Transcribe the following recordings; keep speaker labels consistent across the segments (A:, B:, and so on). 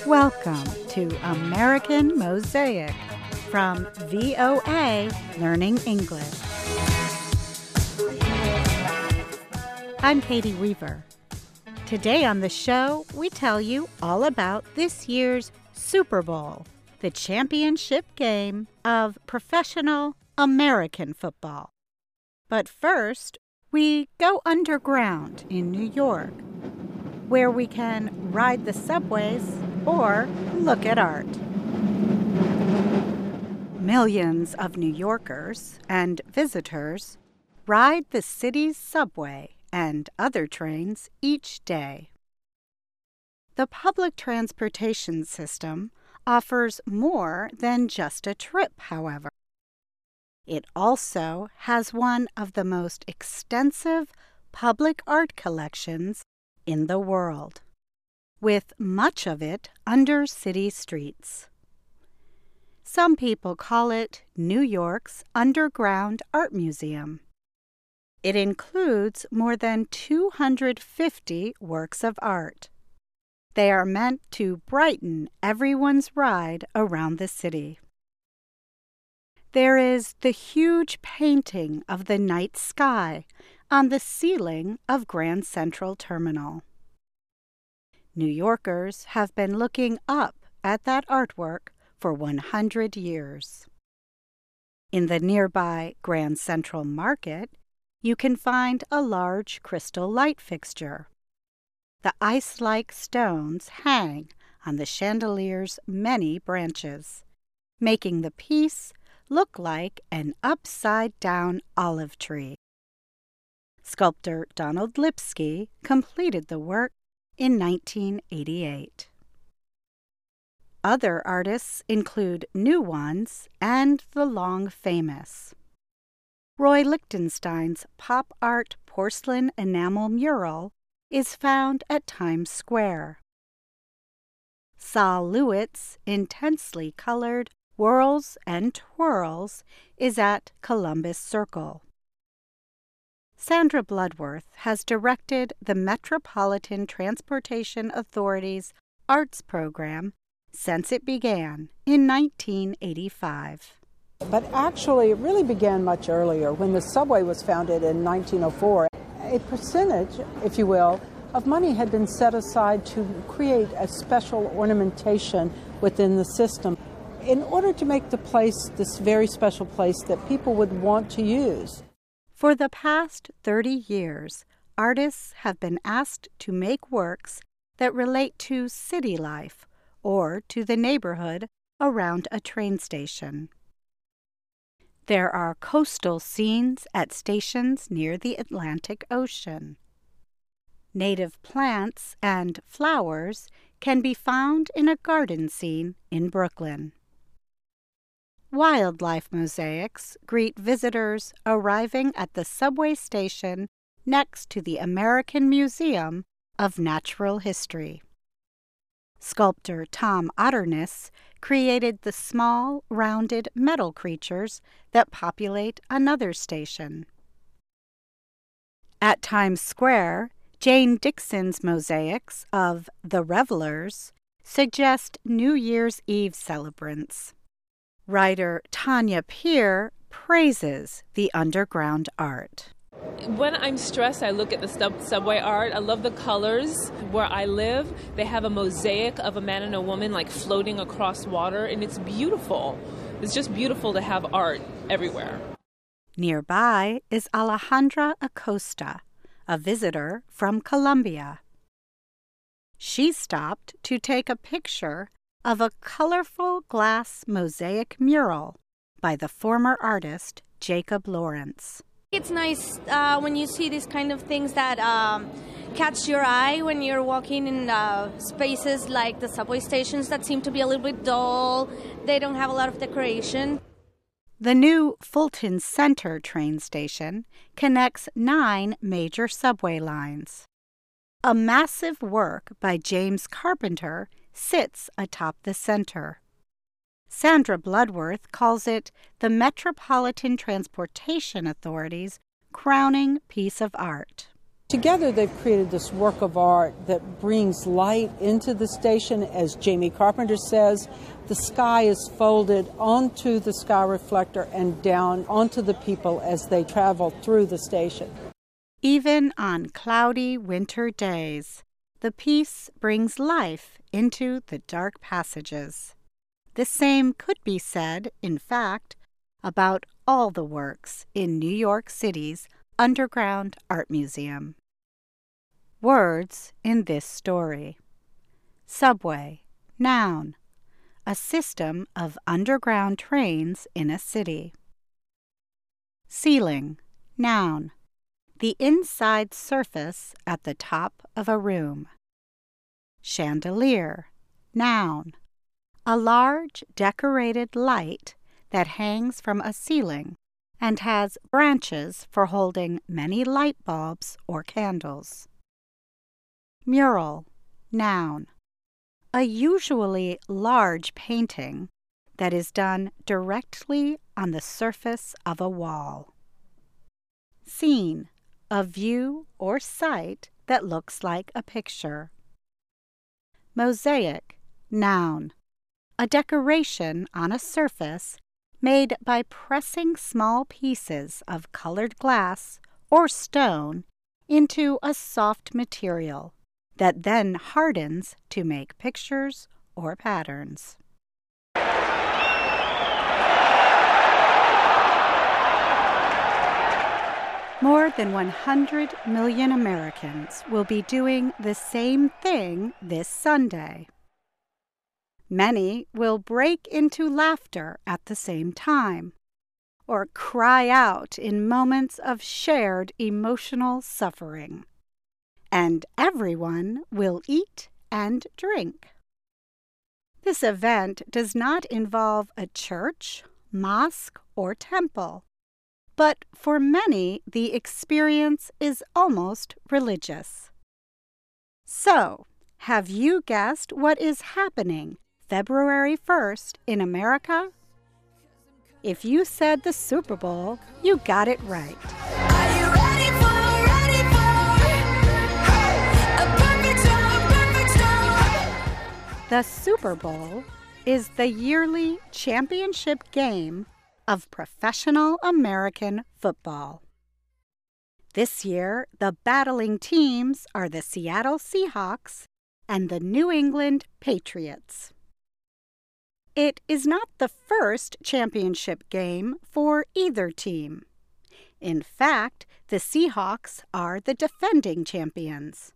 A: Welcome to American Mosaic from VOA Learning English. I'm Katie Weaver. Today on the show, we tell you all about this year's Super Bowl, the championship game of professional American football. But first, we go underground in New York, where we can ride the subways or look at art. Millions of New Yorkers and visitors ride the city's subway and other trains each day. The public transportation system offers more than just a trip, however. It also has one of the most extensive public art collections in the world, with much of it under city streets. Some people call it New York's Underground Art Museum. It includes more than 250 works of art. They are meant to brighten everyone's ride around the city. There is the huge painting of the night sky on the ceiling of Grand Central Terminal. New Yorkers have been looking up at that artwork for 100 years. In the nearby Grand Central Market, you can find a large crystal light fixture. The ice-like stones hang on the chandelier's many branches, making the piece look like an upside-down olive tree. Sculptor Donald Lipsky completed the work in 1988. Other artists include new ones and the long famous. Roy Lichtenstein's pop art porcelain enamel mural is found at Times Square. Sol LeWitt's intensely colored Whirls and Twirls is at Columbus Circle. Sandra Bloodworth has directed the Metropolitan Transportation Authority's arts program since it began in 1985.
B: But actually, it really began much earlier. When the subway was founded in 1904, a percentage, if you will, of money had been set aside to create a special ornamentation within the system in order to make the place this very special place that people would want to use.
A: For the past 30 years, artists have been asked to make works that relate to city life or to the neighborhood around a train station. There are coastal scenes at stations near the Atlantic Ocean. Native plants and flowers can be found in a garden scene in Brooklyn. Wildlife mosaics greet visitors arriving at the subway station next to the American Museum of Natural History. Sculptor Tom Otterness created the small, rounded metal creatures that populate another station. At Times Square, Jane Dixon's mosaics of The Revelers suggest New Year's Eve celebrants. Writer Tanya Peer praises the underground art.
C: When I'm stressed, I look at the subway art. I love the colors. Where I live, they have a mosaic of a man and a woman like floating across water, and it's beautiful. It's just beautiful to have art everywhere.
A: Nearby is Alejandra Acosta, a visitor from Colombia. She stopped to take a picture of a colorful glass mosaic mural by the former artist Jacob Lawrence.
D: It's nice when you see these kind of things that catch your eye when you're walking in spaces like the subway stations that seem to be a little bit dull. They don't have a lot of decoration.
A: The new Fulton Center train station connects 9 major subway lines. A massive work by James Carpenter sits atop the center. Sandra Bloodworth calls it the Metropolitan Transportation Authority's crowning piece of art.
B: Together, they've created this work of art that brings light into the station. As Jamie Carpenter says, the sky is folded onto the sky reflector and down onto the people as they travel through the station.
A: Even on cloudy winter days, the piece brings life into the dark passages. The same could be said, in fact, about all the works in New York City's Underground Art Museum. Words in this story. Subway, noun, a system of underground trains in a city. Ceiling, noun, the inside surface at the top of a room. Chandelier, noun, a large decorated light that hangs from a ceiling and has branches for holding many light bulbs or candles. Mural, noun, a usually large painting that is done directly on the surface of a wall. Scene, a view or sight that looks like a picture. Mosaic, noun, a decoration on a surface made by pressing small pieces of colored glass or stone into a soft material that then hardens to make pictures or patterns. More than 100 million Americans will be doing the same thing this Sunday. Many will break into laughter at the same time, or cry out in moments of shared emotional suffering. And everyone will eat and drink. This event does not involve a church, mosque, or temple, but for many the experience is almost religious. So, have you guessed what is happening February 1st in America? If you said the Super Bowl, you got it right.
E: Are you ready for a perfect storm?
A: The Super Bowl is the yearly championship game of professional American football. This year, the battling teams are the Seattle Seahawks and the New England Patriots. It is not the first championship game for either team. In fact, the Seahawks are the defending champions.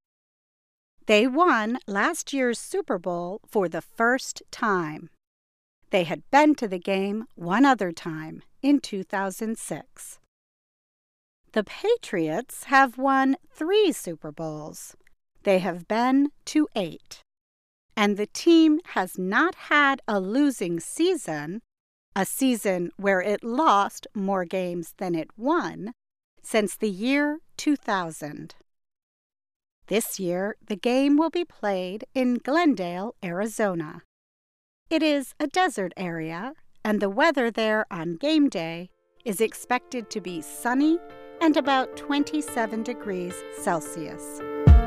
A: They won last year's Super Bowl for the first time. They had been to the game one other time, in 2006. The Patriots have won 3 Super Bowls. They have been to 8. And the team has not had a losing season, a season where it lost more games than it won, since the year 2000. This year, the game will be played in Glendale, Arizona. It is a desert area, and the weather there on game day is expected to be sunny and about 27 degrees Celsius.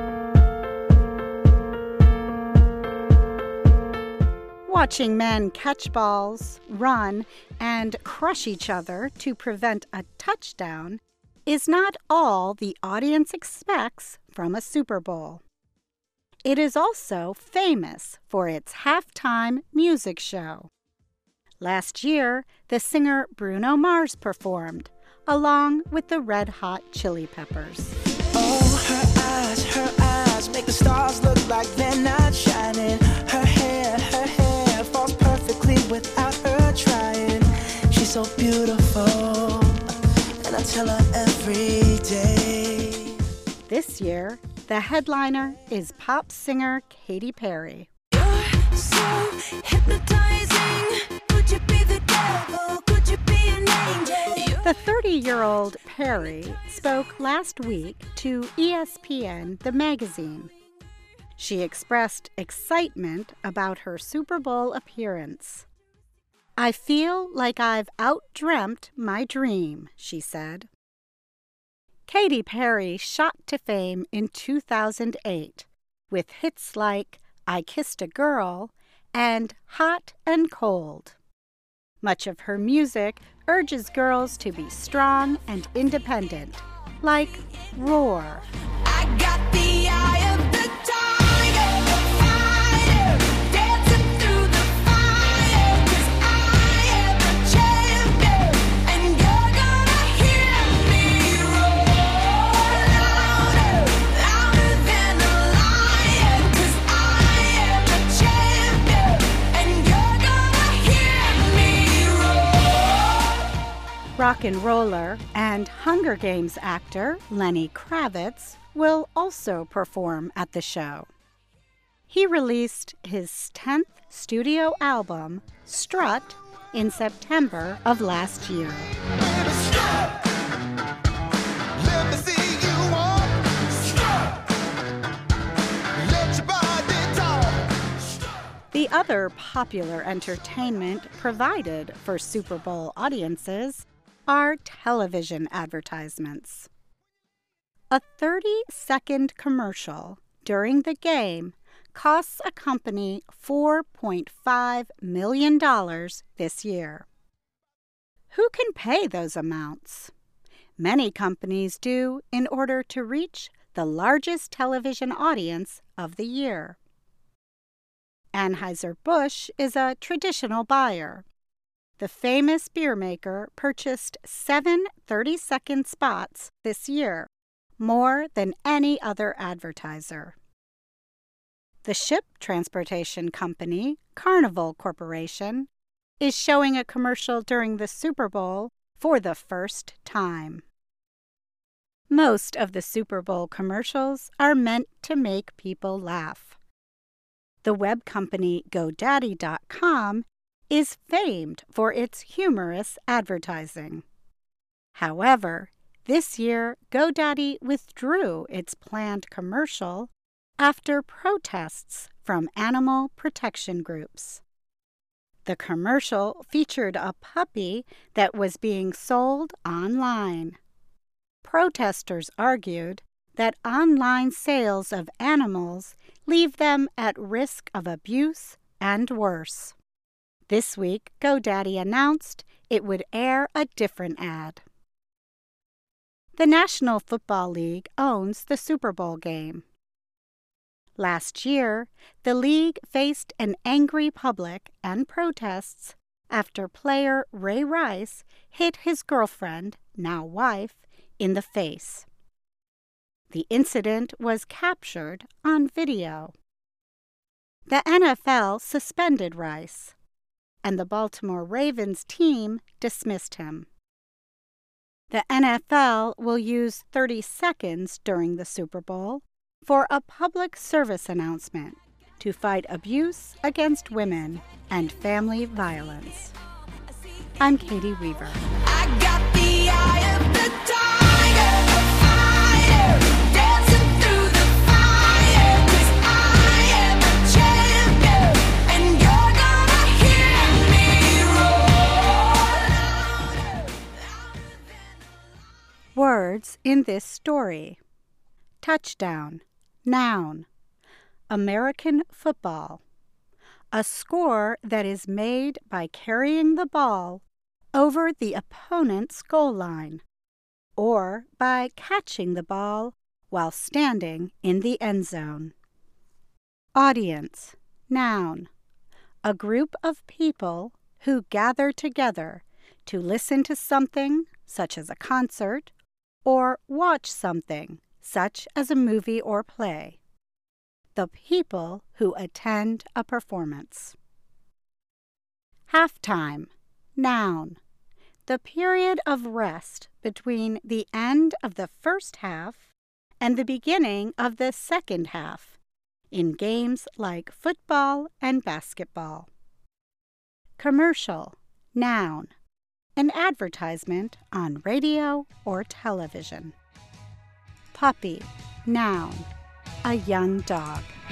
A: Watching men catch balls, run, and crush each other to prevent a touchdown is not all the audience expects from a Super Bowl. It is also famous for its halftime music show. Last year, the singer Bruno Mars performed, along with the Red Hot Chili Peppers.
E: Oh, her eyes make the stars look like they're not shining. Her hair falls perfectly without her trying. She's so beautiful, and I tell her every day.
A: This year, the headliner is pop singer Katy Perry.
E: You're so hypnotizing. Could you be the devil? Could you be an angel?
A: The 30-year-old Perry spoke last week to ESPN, the magazine. She expressed excitement about her Super Bowl appearance. "I feel like I've outdreamt my dream," she said. Katy Perry shot to fame in 2008 with hits like I Kissed a Girl and Hot and Cold. Much of her music urges girls to be strong and independent, like Roar.
E: I got the eye of the tiger, fighter, dancing through the fire, 'cause I am a champion, and you're gonna hear me roar louder, louder than a lion, 'cause I am a champion, and you're gonna hear me roar.
A: Rock and roller and Hunger Games actor Lenny Kravitz will also perform at the show. He released his 10th studio album, Strut, in September of last year.
E: Baby, strut. Let me see you walk. Strut. Let your body talk.
A: The other popular entertainment provided for Super Bowl audiences are television advertisements. A 30-second commercial during the game costs a company $4.5 million this year. Who can pay those amounts? Many companies do in order to reach the largest television audience of the year. Anheuser-Busch is a traditional buyer. The famous beer maker purchased 7 30-second spots this year, more than any other advertiser. The ship transportation company, Carnival Corporation, is showing a commercial during the Super Bowl for the first time. Most of the Super Bowl commercials are meant to make people laugh. The web company GoDaddy.com is famed for its humorous advertising. However, this year GoDaddy withdrew its planned commercial after protests from animal protection groups. The commercial featured a puppy that was being sold online. Protesters argued that online sales of animals leave them at risk of abuse and worse. This week, GoDaddy announced it would air a different ad. The National Football League owns the Super Bowl game. Last year, the league faced an angry public and protests after player Ray Rice hit his girlfriend, now wife, in the face. The incident was captured on video. The NFL suspended Rice, and the Baltimore Ravens team dismissed him. The NFL will use 30 seconds during the Super Bowl for a public service announcement to fight abuse against women and family violence. I'm Katie Weaver.
E: I got the eye of the tiger, fighter, dancing through the fire, 'cause I am a champion, and you're gonna hear me roar louder, louder than.
A: Words in this story. Touchdown. Noun. American football. A score that is made by carrying the ball over the opponent's goal line, or by catching the ball while standing in the end zone. Audience. Noun. A group of people who gather together to listen to something, such as a concert, or watch something, such as a movie or play. The people who attend a performance. Halftime. Noun. The period of rest between the end of the first half and the beginning of the second half in games like football and basketball. Commercial. Noun. An advertisement on radio or television. Puppy. Noun. A young dog.